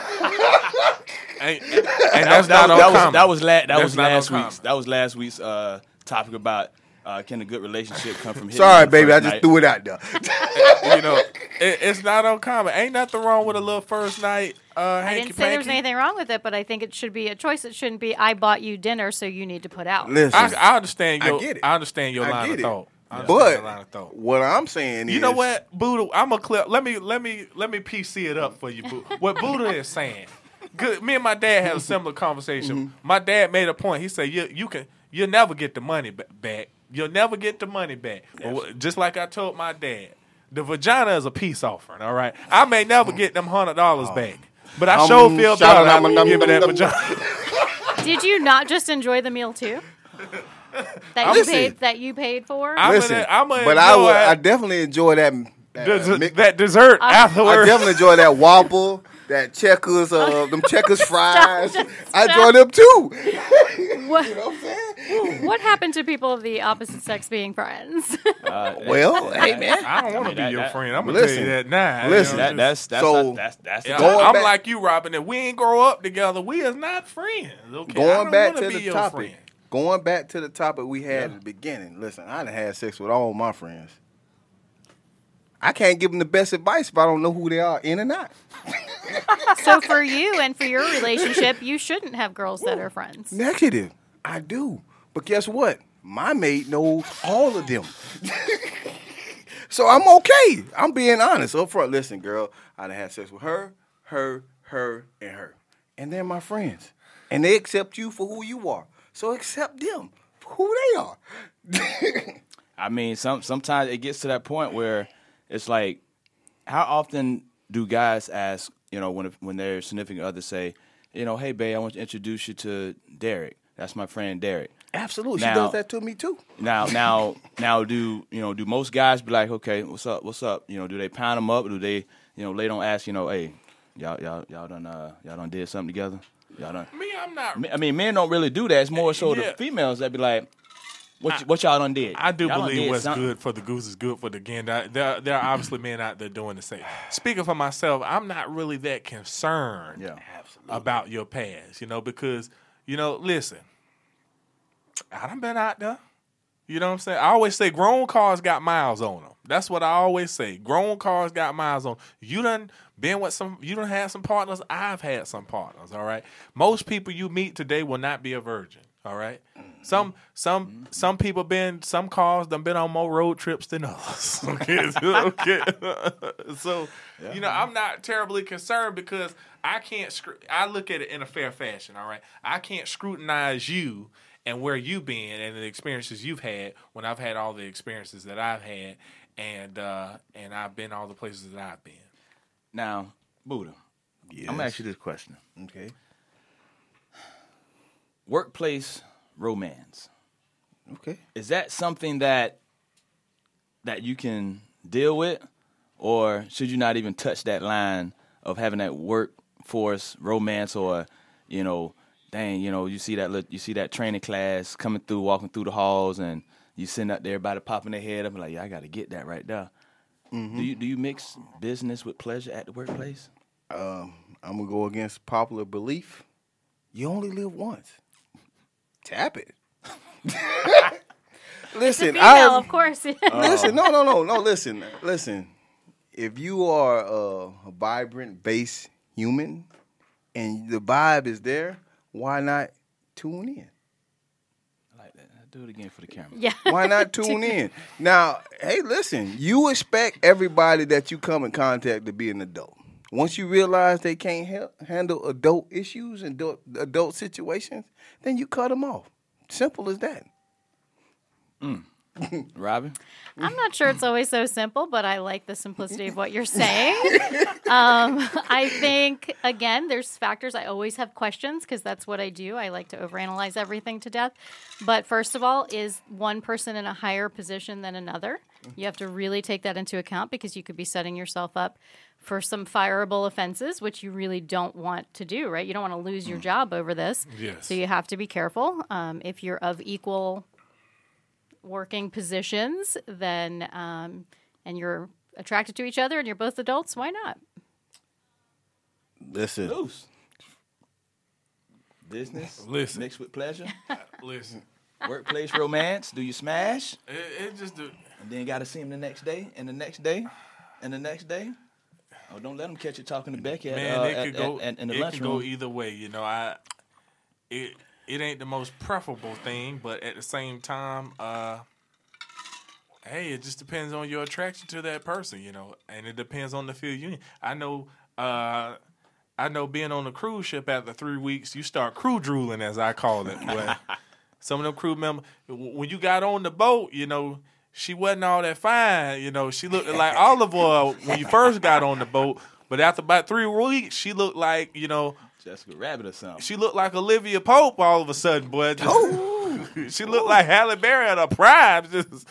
And that's not uncommon. That was That's not last uncommon. week's. That was last week's topic about can a good relationship come from hitting Sorry, on the baby, I first just night? threw it out there. It's not uncommon. Ain't nothing wrong with a little first night. I didn't say there was anything wrong with it, but I think it should be a choice. It shouldn't be I bought you dinner, so you need to put out. Listen, I understand your. I get it. I understand your I line get of it. thought. I understand But the line of thought. what I'm saying is, You know what, Buddha? I'm a clip. Let me PC it up for you, Buddha. What Buddha is saying. Good. Me and my dad had a similar conversation. My dad made a point. He said, you'll never get the money back. You'll never get the money back. But just like I told my dad, the vagina is a peace offering. All right, I may never get them $100 back, but I sure feel better after giving that vagina. Did you not just enjoy the meal too? That you paid for? I definitely enjoy that dessert afterwards. I definitely enjoy that Whopper, that Checkers, them Checkers fries. I enjoy them too. What, you know what I'm saying? What happened to people of the opposite sex being friends? Well, hey man, I don't want to be your friend. I'm gonna tell you that now. Listen, that's I'm like you, Robin. If we ain't grow up together, we is not friends. Okay, going back to the topic. Going back to the topic we had at the beginning. Listen, I done had sex with all my friends. I can't give them the best advice if I don't know who they are in and out. So for you and for your relationship, you shouldn't have girls that are friends. Negative. I do. But guess what? My mate knows all of them. So I'm okay. I'm being honest up front. Listen, girl, I done had sex with her, and her. And they're my friends. And they accept you for who you are. So accept them for who they are. I mean, sometimes it gets to that point where it's like, how often do guys ask, when their significant others say, hey, babe, I want to introduce you to Derek. That's my friend Derek. Absolutely. She does that to me too. Now, do most guys be like, okay, what's up? Do they pound them up? Or do they, they don't ask, hey, y'all done did something together? Y'all done. Me, I'm not. I mean, men don't really do that. It's more so the females that be like, what y'all done did? I do y'all believe what's good for the goose is good for the gander. There are obviously men out there doing the same. Speaking for myself, I'm not really that concerned about your past, because, listen, I done been out there. You know what I'm saying? I always say grown cars got miles on them. That's what I always say. Grown cars got miles on them. You done had some partners. I've had some partners, all right? Most people you meet today will not be a virgin, all right? Some people some cars done been on more road trips than others. Okay. So, I'm not terribly concerned because I look at it in a fair fashion, all right? I can't scrutinize you and where you've been and the experiences you've had when I've had all the experiences that I've had and I've been all the places that I've been. Now, Buddha, I'm going to ask you this question. Okay. Workplace romance. Okay. Is that something that you can deal with, or should you not even touch that line of having that workforce romance, or, you see that training class coming through, walking through the halls, and you sitting up there, everybody popping their head up and like, yeah, I got to get that right there. Mm-hmm. Do you mix business with pleasure at the workplace? I'm gonna go against popular belief. You only live once. Tap it. Listen, of course. Listen, no. Listen. If you are a vibrant, base human, and the vibe is there, why not tune in? I like that. Do it again for the camera. Yeah. Why not tune in? Now, hey, listen. You expect everybody that you come in contact to be an adult. Once you realize they can't handle adult issues and adult situations, then you cut them off. Simple as that. Robin? I'm not sure it's always so simple, but I like the simplicity of what you're saying. I think, again, there's factors. I always have questions because that's what I do. I like to overanalyze everything to death. But first of all, is one person in a higher position than another? You have to really take that into account because you could be setting yourself up for some fireable offenses, which you really don't want to do, right? You don't want to lose your job over this. Yes. So you have to be careful. If you're of equal working positions, then and you're attracted to each other and you're both adults, why not? Listen. Loose. Business mixed with pleasure. Listen. Workplace romance. Do you smash? It just do. And then got to see him the next day, and the next day, and the next day. Oh, don't let them catch you talking to Becky in the lunchroom. It could go either way. It ain't the most preferable thing, but at the same time, Hey, it just depends on your attraction to that person, and it depends on the field union. I know being on a cruise ship after 3 weeks, you start crew drooling, as I call it. But some of them crew members, when you got on the boat, she wasn't all that fine. She looked like olive oil when you first got on the boat. But after about 3 weeks, she looked like, Jessica Rabbit or something. She looked like Olivia Pope all of a sudden, boy. She looked like Halle Berry at her prime. Just,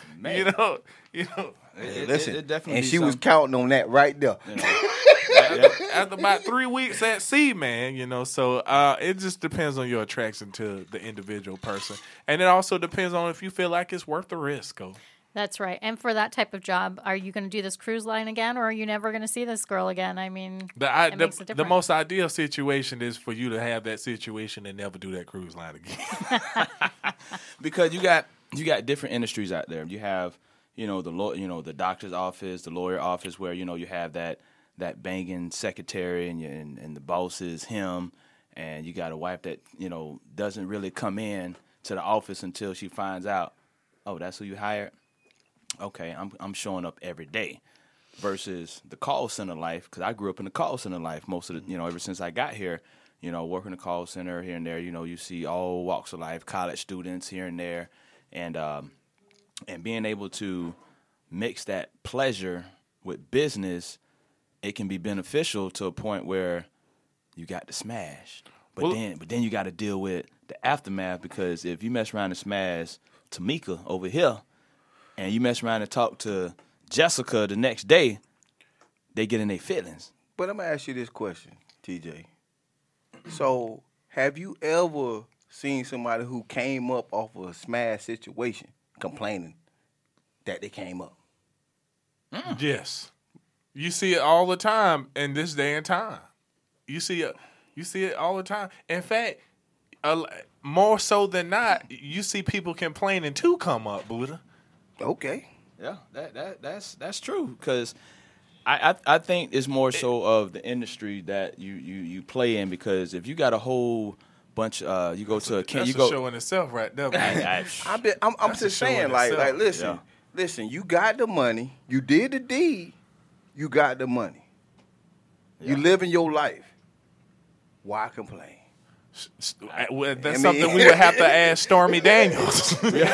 Listen, it definitely and be she was something. counting on that right there. After about 3 weeks at sea, man, so it just depends on your attraction to the individual person. And it also depends on if you feel like it's worth the risk. That's right. And for that type of job, are you going to do this cruise line again, or are you never going to see this girl again? I mean, it makes a the difference. most ideal situation is for you to have that situation and never do that cruise line again. Because you got different industries out there. You have, the doctor's office, the lawyer office, where you have that banging secretary and the boss is him, and you got a wife that doesn't really come in to the office until she finds out, oh, that's who you hired. Okay, I'm showing up every day. Versus the call center life, because I grew up in the call center life most of the ever since I got here. Working the call center here and there. You see all walks of life, college students here and there, and being able to mix that pleasure with business, it can be beneficial to a point where you got to smash, but then you got to deal with the aftermath, because if you mess around and smash Tamika over here, and you mess around and talk to Jessica the next day, they get in their feelings. But I'm going to ask you this question, TJ. So, have you ever seen somebody who came up off of a smash situation complaining that they came up? Yes. You see it all the time in this day and time. You see it all the time. In fact, more so than not, you see people complaining to come up, Buddha. Okay. Yeah, that's true, because I think it's more so of the industry that you play in, because if you got a whole bunch, you go to a camp, that's you go a show in itself right there. I'm just saying, like, listen, you got the money, you did the deed, you got the money, you living your life. Why complain? That's something we would have to ask Stormy Daniels.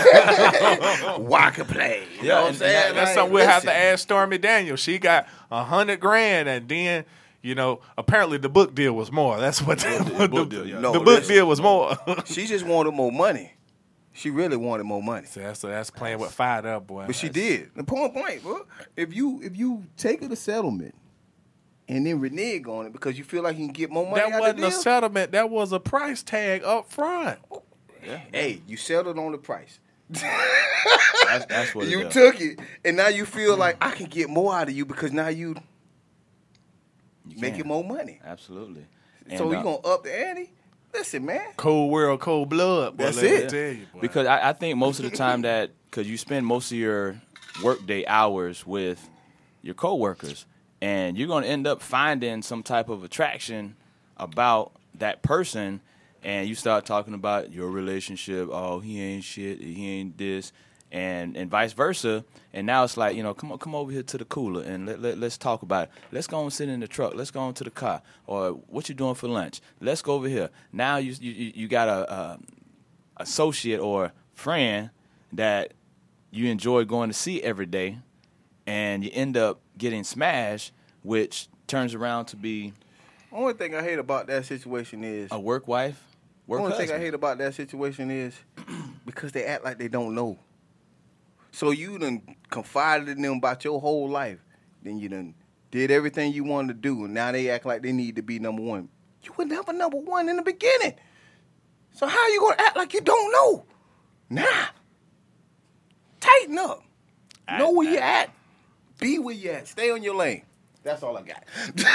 Why complain? You know what I'm saying? That's something we'll have to ask Stormy Daniels. She got $100,000, and then apparently the book deal was more. That's what the book deal was more. She just wanted more money. She really wanted more money. So that's playing with fire up, boy. But she did. The point, bro. If you take her to settlement and then renege on it because you feel like you can get more money that out of the deal. wasn't a settlement. That was a price tag up front. Yeah. Hey, you settled on the price. That's what you took it, and now you feel like I can get more out of you because now you making more money. Absolutely. So you gonna up the ante? Listen, man. Cold world, cold blood. Boy, That's it. Tell you, boy. Because I think most of the time because you spend most of your workday hours with your coworkers, and you're going to end up finding some type of attraction about that person, and you start talking about your relationship. Oh, he ain't shit. He ain't this, and vice versa. And now it's like, come over here to the cooler and let's talk about it. Let's go and sit in the truck. Let's go into the car. Or what you doing for lunch? Let's go over here. Now you got a associate or friend that you enjoy going to see every day, and you end up getting smashed, which turns around to be only thing I hate about that situation is a work wife. Only thing I hate about that situation is because they act like they don't know. So you done confided in them about your whole life. Then you done did everything you wanted to do, and now they act like they need to be number one. You were never number one in the beginning. So how you gonna act like you don't know? Nah. Tighten up. Know where you at. Be where you at. Stay on your lane. That's all I got.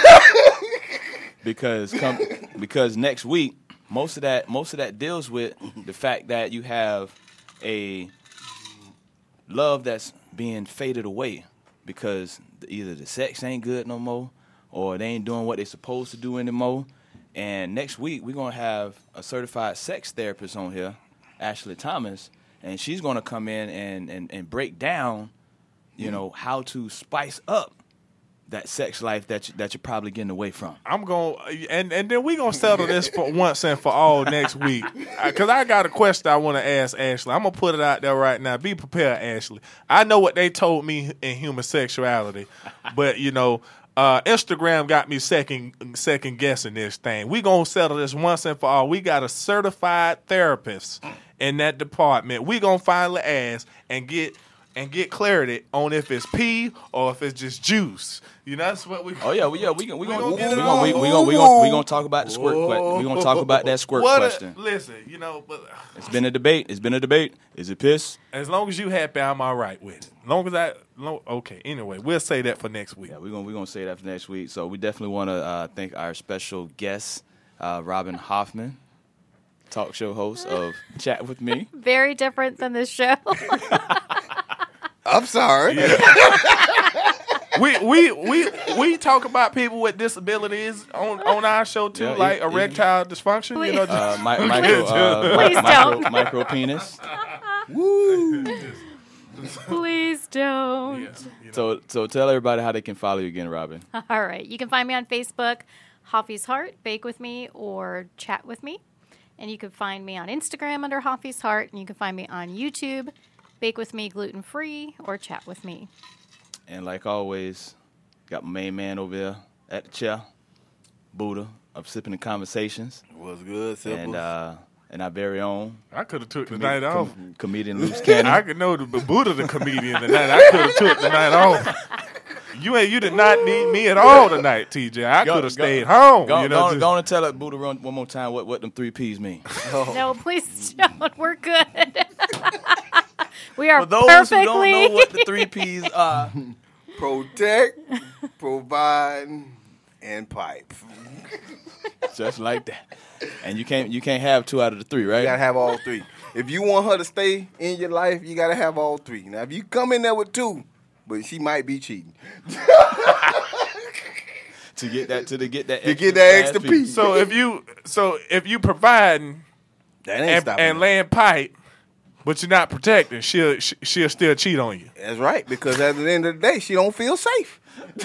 because next week, most of that deals with the fact that you have a love that's being faded away because either the sex ain't good no more or they ain't doing what they supposed to do anymore. And next week, we're going to have a certified sex therapist on here, Ashley Thomas, and she's going to come in and break down you know, how to spice up that sex life that you're probably getting away from. I'm going and then we gonna settle this for once and for all next week. Cause I got a question I want to ask Ashley. I'm gonna put it out there right now. Be prepared, Ashley. I know what they told me in human sexuality, but you know, Instagram got me second guessing this thing. We gonna settle this once and for all. We got a certified therapist in that department. We gonna finally ask and get clarity on if it's pee or if it's just juice. You know, that's what we. Oh yeah, we gonna talk about the squirt question. We gonna talk about that squirt question. Listen, you know, but it's been a debate. Is it piss? As long as you happy, I'm all right with it. Okay. Anyway, we'll say that for next week. Yeah, we're gonna say that for next week. So we definitely want to thank our special guest, Robin Hoffman, talk show host of Chat With Me. Very different than this show. I'm sorry. Yeah. we talk about people with disabilities on our show too, like erectile dysfunction. Please. You know, micro penis. Woo. Please don't. Yeah, So tell everybody how they can follow you again, Robin. All right, you can find me on Facebook, Hoffy's Heart, Bake With Me, or Chat With Me, and you can find me on Instagram under Hoffy's Heart, and you can find me on YouTube, Bake With Me Gluten Free, or Chat With Me. And like always, got my main man over there at the chair, Buddha of Sipping and Conversations. What's good, Simple? And our very own. I could have took the night off. Comedian Loose Cannon. I could know the Buddha, the comedian tonight. I could have took the night off. You did not need me at all tonight, TJ. I could have stayed home. Go on and tell that Buddha one more time what them 3 P's mean. Oh. No, please don't. We're good. We are For those perfectly. who don't know what the 3 P's are. Protect, provide, and pipe. Just like that. And you can't have 2 out of the 3, right? You gotta have all 3. If you want her to stay in your life, you gotta have all 3. Now, if you come in there with 2, but she might be cheating. to get that extra piece. So if you providing and laying pipe, but you're not protecting, she'll still cheat on you. That's right, because at the end of the day, she don't feel safe.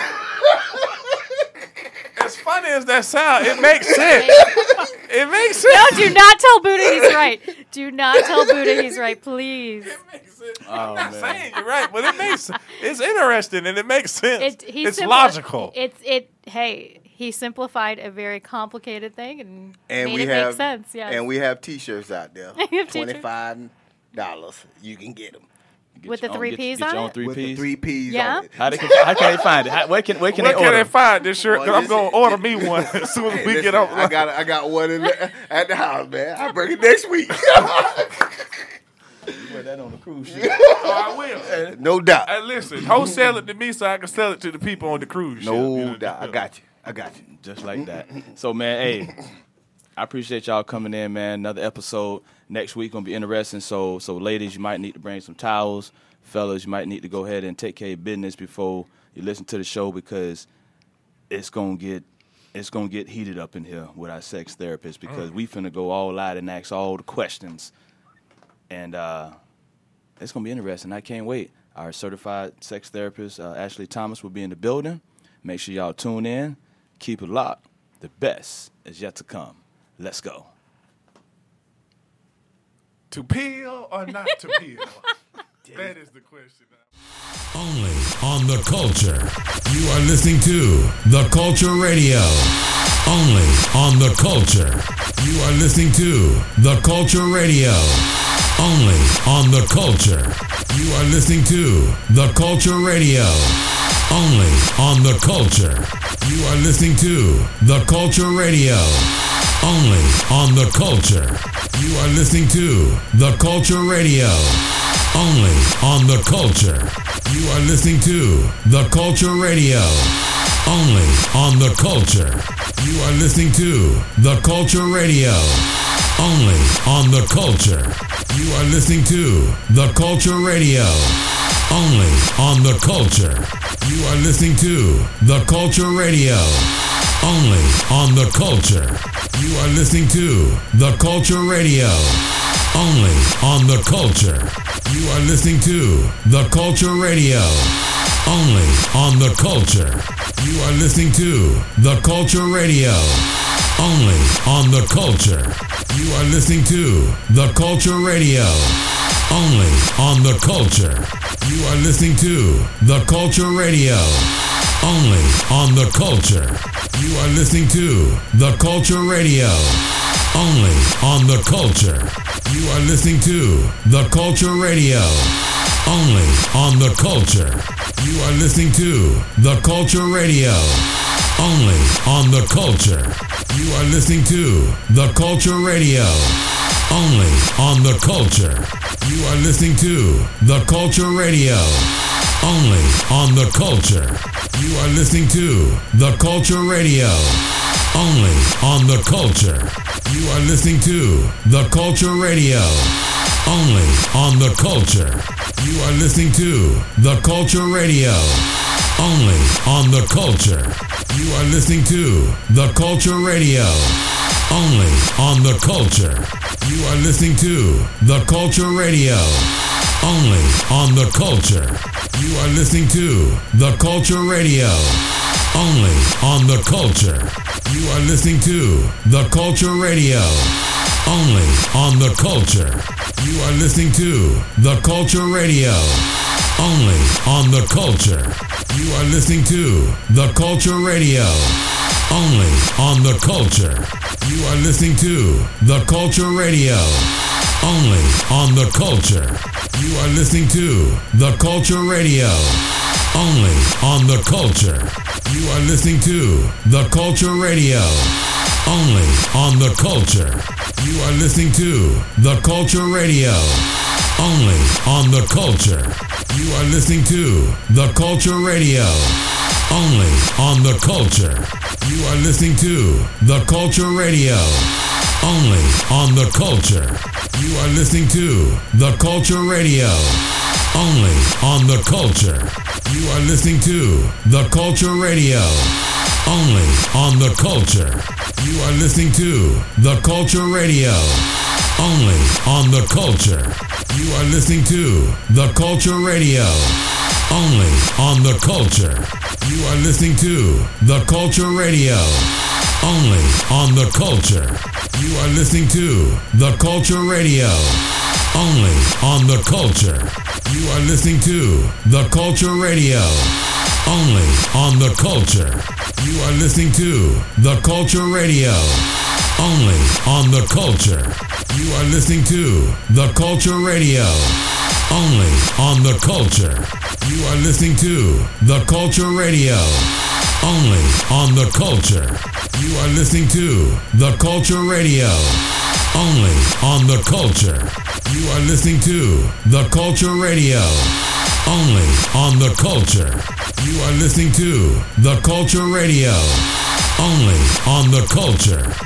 As funny as that sounds, it makes sense. It makes sense. No, do not tell Buddha he's right. Do not tell Buddha he's right, please. It makes sense. I'm not saying you're right, but it makes it's interesting and it makes sense. It's logical. Hey, he simplified a very complicated thing and made it make sense. Yeah. And we have T-shirts out there. $25. You can get them. With the 3 P's on it? With the 3 P's Yeah. on it. How can they find it? Where can they order? Where can they find this shirt? Because I'm going to order me one as soon as we get up. I got one at the house, man. I'll bring it next week. You wear that on the cruise ship. Oh, I will. No doubt. Hey, listen, wholesale it to me so I can sell it to the people on the cruise ship. No doubt. I got you. Just like that. So, man, hey, I appreciate y'all coming in, man. Another episode next week going to be interesting. So, ladies, you might need to bring some towels. Fellas, you might need to go ahead and take care of your business before you listen to the show because it's going to get heated up in here with our sex therapist because we finna go all out and ask all the questions. And it's going to be interesting. I can't wait. Our certified sex therapist, Ashley Thomas, will be in the building. Make sure y'all tune in. Keep it locked. The best is yet to come. Let's go. To peel or not to peel? That is the question. Only on The Culture. You are listening to The Culture Radio. Only on The Culture. You are listening to The Culture Radio. Only on The Culture. You are listening to The Culture Radio. Only on The Culture. You are listening to The Culture Radio. Only on The Culture. You are listening to The Culture Radio. Only on The Culture. You are listening to The Culture Radio. Only on The Culture. You are listening to The Culture Radio. Only on The Culture. You are listening to The Culture Radio. Only on The Culture. You are listening to The Culture Radio. Only on The Culture. You are listening to The Culture Radio. Only on The Culture. You are listening to The Culture Radio. Only on The Culture. You are listening to The Culture Radio. Only on The Culture. You are listening to The Culture Radio. Only on The Culture. You are listening to The Culture Radio. Only on The Culture. You are listening to The Culture Radio. Only on The Culture. You are listening to The Culture Radio. Only on The Culture. You are listening to The Culture Radio. Only on The Culture. You are listening to The Culture Radio. Only on The Culture. You are listening to The Culture Radio. Only on The Culture. You are listening to The Culture Radio. Only on The Culture. You are listening to The Culture Radio. Only on The Culture. You are listening to The Culture Radio. Only on The Culture. You are listening to The Culture Radio. Only on The Culture. You are listening to The Culture Radio. Only on The Culture. You are listening to The Culture Radio. Only on The Culture. You are listening to The Culture Radio. Only on The Culture. You are listening to The Culture Radio. Only on The Culture. You are listening to The Culture Radio. Only on The Culture. You are listening to The Culture Radio. Only on The Culture. You are listening to The Culture Radio. Only on The Culture. You are listening to The Culture Radio. Only on The Culture. You are listening to The Culture Radio. Only on The Culture. You are listening to The Culture Radio. Only on The Culture. You are listening to The Culture Radio. Only on The Culture. You are listening to The Culture Radio. Only on The Culture. You are listening to The Culture Radio. Only on The Culture. You are listening to The Culture Radio. Only on The Culture. You are listening to The Culture Radio. Only on The Culture. You are listening to The Culture Radio. Only on The Culture. You are listening to The Culture Radio. Only on The Culture. You are listening to The Culture Radio. Only on The Culture. You are listening to The Culture Radio. Only on The Culture. You are listening to The Culture Radio. Only on The Culture. You are listening to The Culture Radio. Only on The Culture. You are listening to The Culture Radio. Only on The Culture. You are listening to The Culture Radio. Only on The Culture. You are listening to The Culture Radio. Only on The Culture.